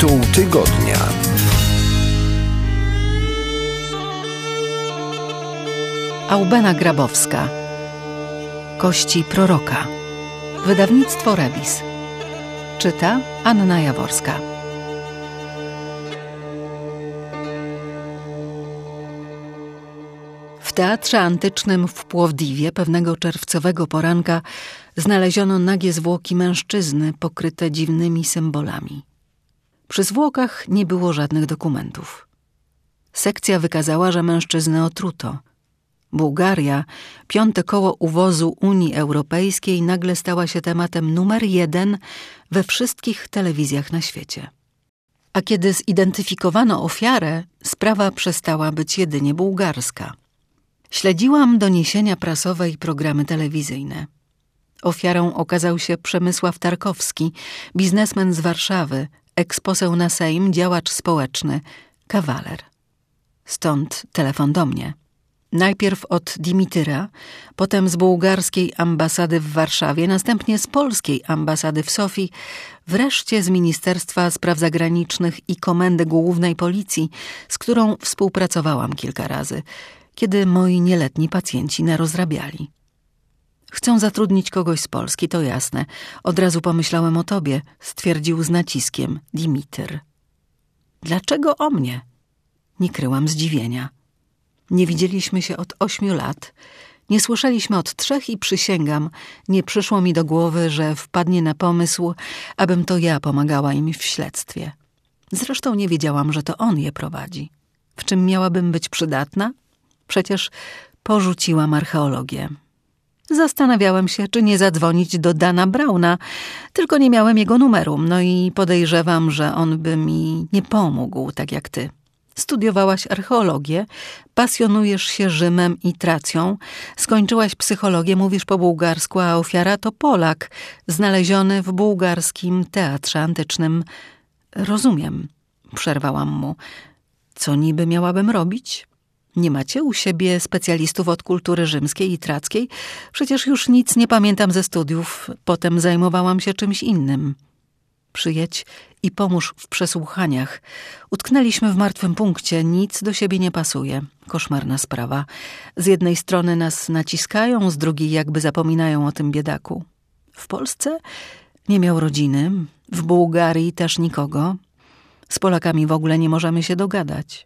Tytuł tygodnia. Aubena Grabowska. Kości proroka. Wydawnictwo Rebis. Czyta Anna Jaworska. W teatrze antycznym w Płowdiwie pewnego czerwcowego poranka znaleziono nagie zwłoki mężczyzny pokryte dziwnymi symbolami. Przy zwłokach nie było żadnych dokumentów. Sekcja wykazała, że mężczyznę otruto. Bułgaria, piąte koło uwozu Unii Europejskiej, nagle stała się tematem numer 1 we wszystkich telewizjach na świecie. A kiedy zidentyfikowano ofiarę, sprawa przestała być jedynie bułgarska. Śledziłam doniesienia prasowe i programy telewizyjne. Ofiarą okazał się Przemysław Tarkowski, biznesmen z Warszawy, eksposeł na Sejm, działacz społeczny, kawaler. Stąd telefon do mnie. Najpierw od Dimityra, potem z bułgarskiej ambasady w Warszawie, następnie z polskiej ambasady w Sofii, wreszcie z Ministerstwa Spraw Zagranicznych i Komendy Głównej Policji, z którą współpracowałam kilka razy, kiedy moi nieletni pacjenci narozrabiali. Chcą zatrudnić kogoś z Polski, to jasne. Od razu pomyślałem o tobie, stwierdził z naciskiem Dimityr. Dlaczego o mnie? Nie kryłam zdziwienia. Nie widzieliśmy się od 8 lat, nie słyszeliśmy od 3 i przysięgam, nie przyszło mi do głowy, że wpadnie na pomysł, abym to ja pomagała im w śledztwie. Zresztą nie wiedziałam, że to on je prowadzi. W czym miałabym być przydatna? Przecież porzuciłam archeologię. Zastanawiałem się, czy nie zadzwonić do Dana Brauna, tylko nie miałem jego numeru, no i podejrzewam, że on by mi nie pomógł, tak jak ty. Studiowałaś archeologię, pasjonujesz się Rzymem i Tracją, skończyłaś psychologię, mówisz po bułgarsku, a ofiara to Polak, znaleziony w bułgarskim teatrze antycznym. Rozumiem, przerwałam mu. Co niby miałabym robić? Nie macie u siebie specjalistów od kultury rzymskiej i trackiej? Przecież już nic nie pamiętam ze studiów, potem zajmowałam się czymś innym. Przyjedź i pomóż w przesłuchaniach. Utknęliśmy w martwym punkcie, nic do siebie nie pasuje. Koszmarna sprawa. Z jednej strony nas naciskają, z drugiej jakby zapominają o tym biedaku. W Polsce nie miał rodziny, w Bułgarii też nikogo. Z Polakami w ogóle nie możemy się dogadać.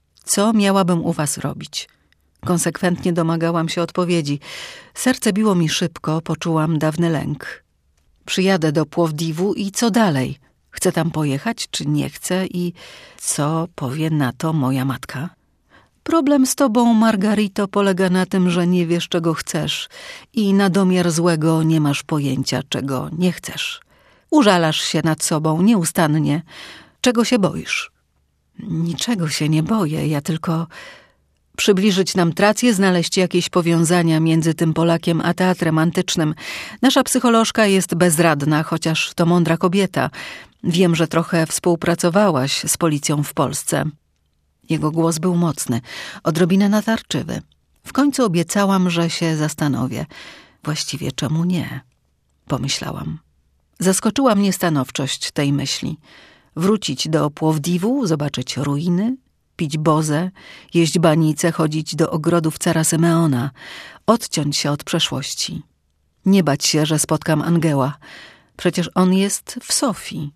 Co miałabym u was robić? Konsekwentnie domagałam się odpowiedzi. Serce biło mi szybko, poczułam dawny lęk. Przyjadę do Płowdiwu i co dalej? Chcę tam pojechać, czy nie chcę i co powie na to moja matka? Problem z tobą, Margarito, polega na tym, że nie wiesz, czego chcesz i na domiar złego nie masz pojęcia, czego nie chcesz. Użalasz się nad sobą nieustannie. Czego się boisz? Niczego się nie boję, ja tylko... Przybliżyć nam Trację, znaleźć jakieś powiązania między tym Polakiem a teatrem antycznym. Nasza psycholożka jest bezradna, chociaż to mądra kobieta. Wiem, że trochę współpracowałaś z policją w Polsce. Jego głos był mocny, odrobinę natarczywy. W końcu obiecałam, że się zastanowię. Właściwie czemu nie? Pomyślałam. Zaskoczyła mnie stanowczość tej myśli. Wrócić do Płowdiwu, zobaczyć ruiny, pić bozę, jeść banice, chodzić do ogrodów cara Symeona, odciąć się od przeszłości. Nie bać się, że spotkam Angeła. Przecież on jest w Sofii.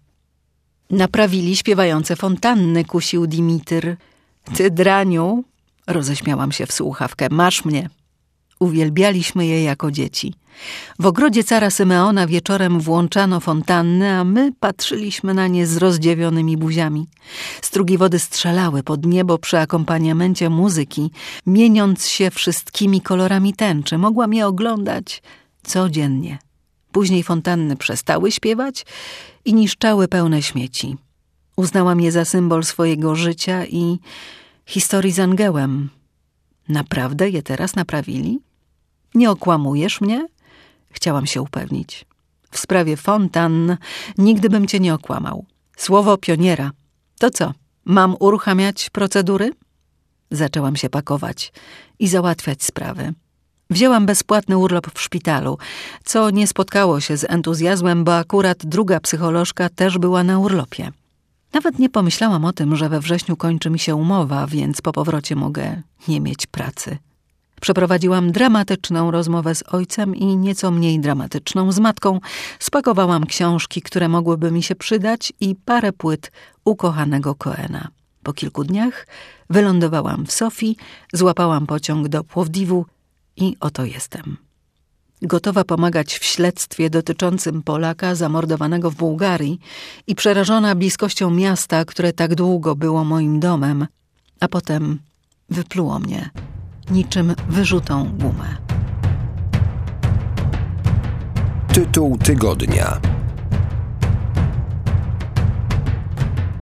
Naprawili śpiewające fontanny, kusił Dimityr. Ty, draniu, roześmiałam się w słuchawkę, masz mnie. Uwielbialiśmy je jako dzieci. W ogrodzie cara Symeona wieczorem włączano fontanny, a my patrzyliśmy na nie z rozdziewionymi buziami. Strugi wody strzelały pod niebo przy akompaniamencie muzyki, mieniąc się wszystkimi kolorami tęczy. Mogłam je oglądać codziennie. Później fontanny przestały śpiewać i niszczały pełne śmieci. Uznałam je za symbol swojego życia i historii z Angełem. Naprawdę je teraz naprawili? Nie okłamujesz mnie? Chciałam się upewnić. W sprawie fontan nigdy bym cię nie okłamał. Słowo pioniera. To co, mam uruchamiać procedury? Zaczęłam się pakować i załatwiać sprawy. Wzięłam bezpłatny urlop w szpitalu, co nie spotkało się z entuzjazmem, bo akurat druga psycholożka też była na urlopie. Nawet nie pomyślałam o tym, że we wrześniu kończy mi się umowa, więc po powrocie mogę nie mieć pracy. Przeprowadziłam dramatyczną rozmowę z ojcem i nieco mniej dramatyczną z matką. Spakowałam książki, które mogłyby mi się przydać i parę płyt ukochanego Cohena. Po kilku dniach wylądowałam w Sofii, złapałam pociąg do Płowdiwu i oto jestem. Gotowa pomagać w śledztwie dotyczącym Polaka zamordowanego w Bułgarii i przerażona bliskością miasta, które tak długo było moim domem, a potem wypluło mnie niczym wyrzutą gumę. Tytuł tygodnia.